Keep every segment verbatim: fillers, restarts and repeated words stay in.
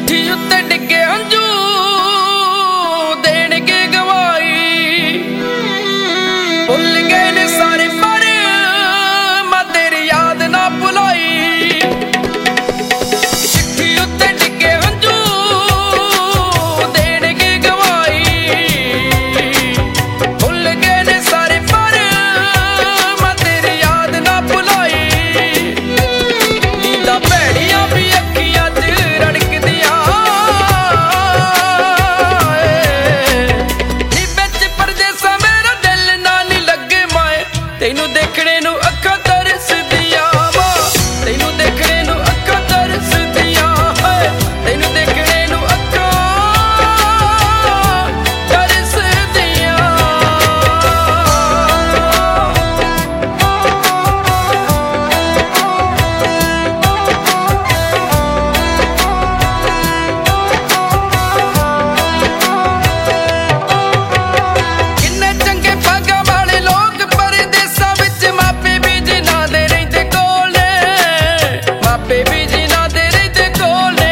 चिट्ठी उत्ते डिगे हंजू देणगे गवाई भुल गए ने सारे पर मैं तेरी याद ना भुलाई। चिट्ठी उत्ते डिगे हंजू देणगे गवाई भुल गए ने सारे पर मैं तेरी याद ना भुलाई। नींदा भैड़ियां भी अखियां च रड़कदियां नी बिच परदेसा मेरा दिल ना नी लगे माए तैनू देखने नू अखां तरसदियां वा तैनू देखने नू अखां तरसदियां तैनू देखने नू अखां तरसदियां। किन्ने चंगे भागां वाले लोग परदेसां विच मापे भी जिन्हां दे रहिंदे कोल ने मापे भी जिन्हां दे रहिंदे कोल ने।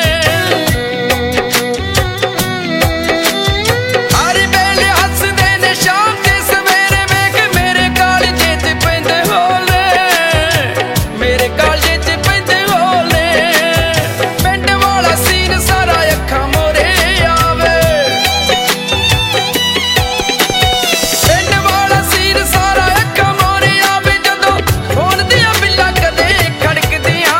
हर वेले हसदे ने शाम ते सवेरे वेख मेरे कालजे च पैंदे होल ने मेरे कालजे च पैंदे होल ने। पिंड वाला सीन सारा अखां मोरे आवे पिंड वाला सीन सारा अखां मोरे आवे जदों फोन दियां बिल्लां कदे खड़कदियां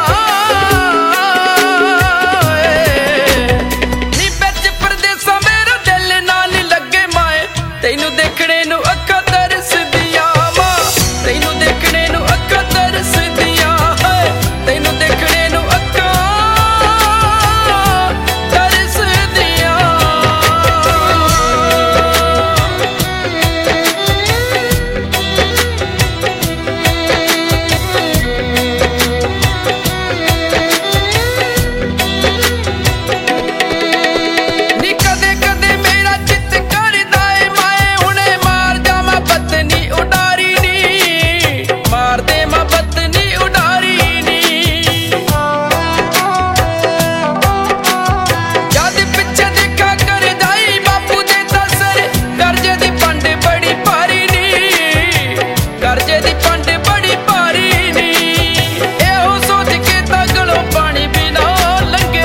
नी बिच परदेसा मेरा दिल ना नी लगे माए तैनू देखने नू अखां तरसदियां वा तैनू देखने नू अखां तरसदियां तैनू देखने नू अखां तरसदियां। नी कदे कदे मेरा चित करदा ए माए हुणे मार जावां पत्नी उडारी नी मार दे मां पत्नी उडारी नी। जद पिछे देखा कर जाई बापू दे दसर करजे दी पंड बड़ी भारी नी करजे दी पंड बड़ी भारी नी। एहो सोच के तां गलों पानी भी ना लंघे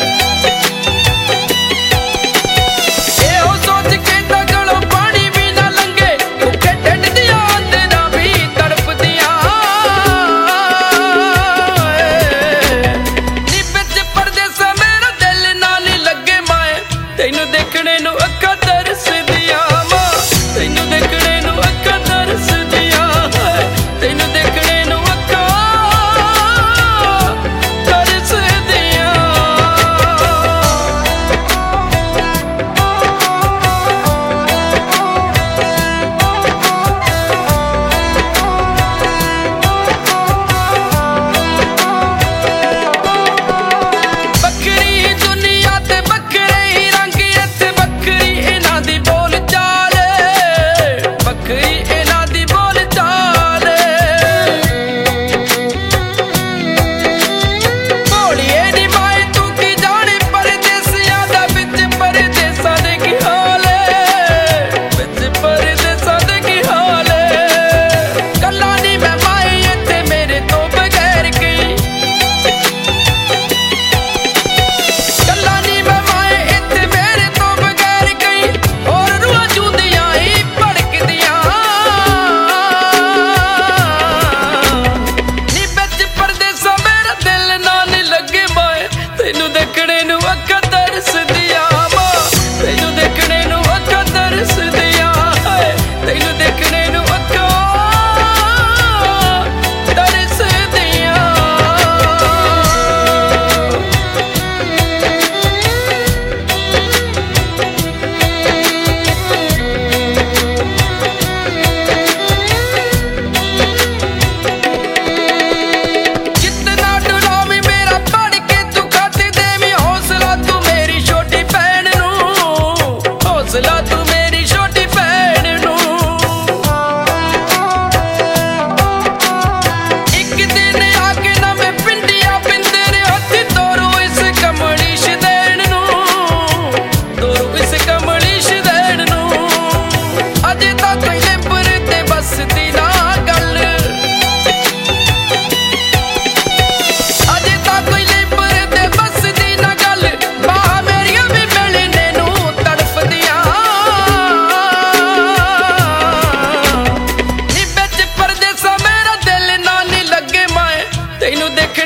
एहो सोच के तां गलों पानी भी ना लंघे भुखे ढिड दियां अंदरां भी तड़पदियां नी बिच परदेसा मेरा दिल ना नी लगे माए तैनू देखने नू अखां तरसदियां वा तैनू देखने नू अखां तरसदियां तैनू देखने नू अखां तरसदियां। बखरी दुनिया ते बखरे ही रंग इत्थे बखरी इन्हां दी बोल चाल बखरी इन्हां दी बोल चाल। भोलिए नी माए तू की जाने परदेसियां दा बिच परदेसां दे की हाल बिच परदेसां दे की हाल। कल्ला नी मैं माए इत्थे मेरे तो बगैर गई कल्ला नी मैं माए इत्थे मेरे तो बगैर गई और रूहां जूंदियां ही भड़कदियां नी बिच परदेसा मेरा दिल ना नी लगे माए तैनू देखने नू अखां तरसदियां वा तैनू देखने नू अखां तरसदियां तैनू देखने नू अखां तरसदियां। जितना डुलावी मेरा पढ़ के तू खाते देवी हौसला तू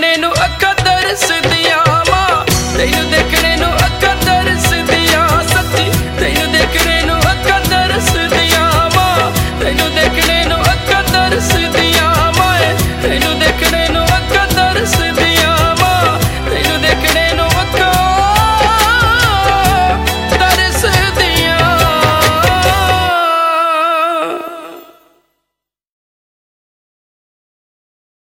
देखने नू अखा तरसदियां मां, तैनू देखने नू अखा